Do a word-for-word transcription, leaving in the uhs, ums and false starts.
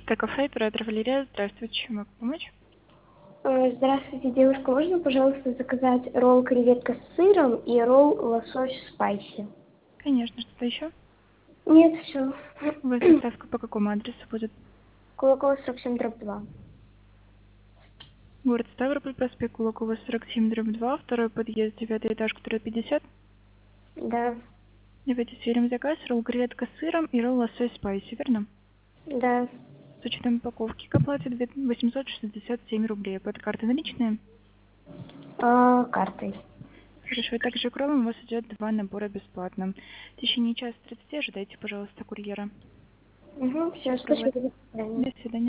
Русское кафе, оператор Валерия. Здравствуйте, чем могу помочь? Э, Здравствуйте, девушка. Можно, пожалуйста, заказать ролл креветка с сыром и ролл лосось спайси? Конечно, что-то еще? Нет, все. У вас доставка по какому адресу будет? Кулакова сорок семь дробь два. Город Ставрополь, проспект Кулакова, сорок семь, дробь два, второй подъезд, девятый этаж, который пятьдесят. Да, Давайте сверим заказ. Ролл креветка с сыром и ролл лосось спайси, верно? да. С учетом упаковки к оплате восемьсот шестьдесят семь рублей. Под карты наличные? А, картой. Хорошо, и также кроме у вас идет два набора бесплатно. В течение часа тридцати ожидайте, пожалуйста, курьера. Угу, все, Счастливо. спасибо. До свидания. До свидания.